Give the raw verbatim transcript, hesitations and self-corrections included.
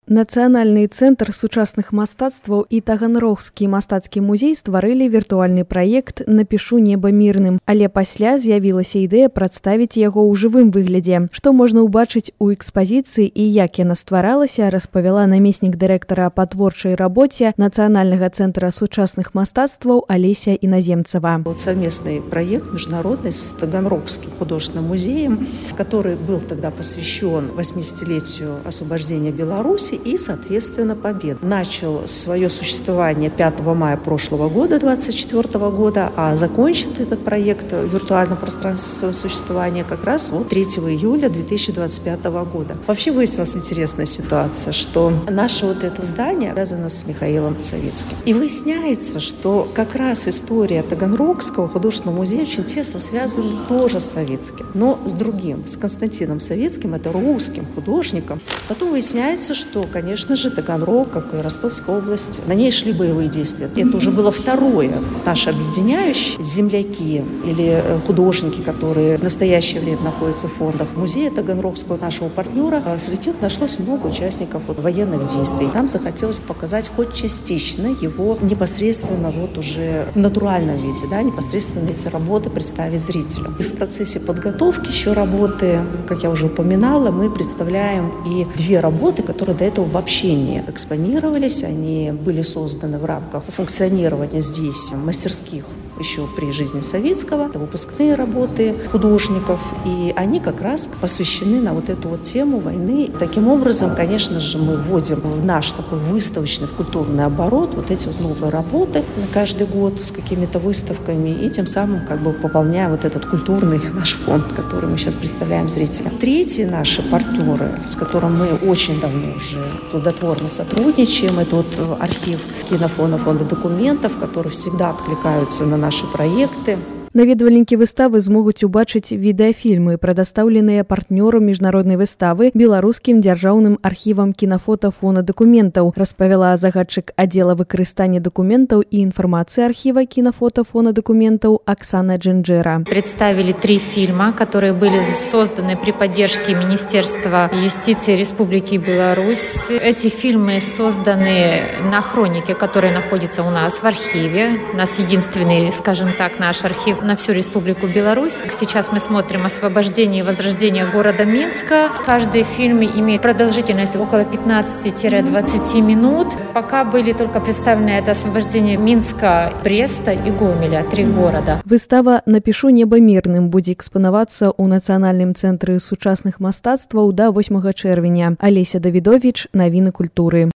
Нацыянальны цэнтр сучасных мастацтваў і Таганрогскі мастацкі музей стварылі віртуальны праект «Напішу неба мірным», але пасля з'явілася ідэя прадставіць яго ў жывым выглядзе. Што можна ўбачыць у экспазіцыі і як яна стваралася, распавяла намеснік дырэктара па творчай рабоце Нацыянальнага цэнтра сучасных мастацтваў Алеся Иноземцева. Был совместный проект международный с Таганрогским художественным музеем, который был тогда посвящен восьмидесятилетию освобождения Беларуси и, соответственно, побед. Начал свое существование пятого мая прошлого года, двадцать четвёртого года, а закончит этот проект в виртуальном пространстве своего существования как раз вот третьего июля две тысячи двадцать пятого года. Вообще выяснилась интересная ситуация, что наше вот это здание связано с Михаилом Савицким. И выясняется, что как раз история Таганрогского художественного музея очень тесно связана тоже с Савицким, но с другим, с Константином Савицким, это русским художником. Потом выясняется, что, конечно же, Таганрог, как и Ростовская область, на ней шли боевые действия. Это уже было второе наше объединяющее. Земляки или художники, которые в настоящее время находятся в фондах музея Таганрогского, нашего партнера, среди них нашлось много участников вот, военных действий. Нам захотелось показать хоть частично его непосредственно вот уже в натуральном виде, да, непосредственно эти работы представить зрителю. И в процессе подготовки еще работы, как я уже упоминала, мы представляем и две работы, которые до этого вообще не экспонировались. Они были созданы в рамках функционирования здесь мастерских еще при жизни Савицкого. Это выпускные работы художников, и они как раз посвящены на вот эту вот тему войны. Таким образом, конечно же, мы вводим в наш такой выставочный, в культурный оборот вот эти вот новые работы на каждый год с какими-то выставками, и тем самым как бы пополняя вот этот культурный наш фонд, который мы сейчас представляем зрителям. Третьи наши партнеры, с которым мы очень давно уже плодотворно сотрудничаем, это вот архив кинофона, фонда документов, которые всегда откликаются на наши проекты. Наведвальнікі выставы змогуць убачыць відэафільмы, прадастаўленыя партнёрам міжнароднай выставы беларускім дзяржаўным архівам кінафота фона дакументаў, распавяла загадчык аддзела выкарыстання дакументаў і інфармацыі архіва кінафота фона дакументаў Оксана Джинджера. Представили три фильма, которые были созданы при поддержке Министерства юстиции Республики Беларусь. Эти фильмы созданы на хронике, которая находится у нас в архиве. У нас единственный, скажем так, наш архив на всю Республику Беларусь. Сейчас мы смотрим «Освобождение и возрождение города Минска». Каждый фильм имеет продолжительность около пятнадцати-двадцати минут. Пока были только представлены это освобождение Минска, Бреста и Гомеля, три города. Выстава «Напішу неба мірным» будзе экспанавацца ў Нацыянальным цэнтры сучасных мастацтваў да восьмага чэрвеня. Алеся Давідовіч, навіны культуры.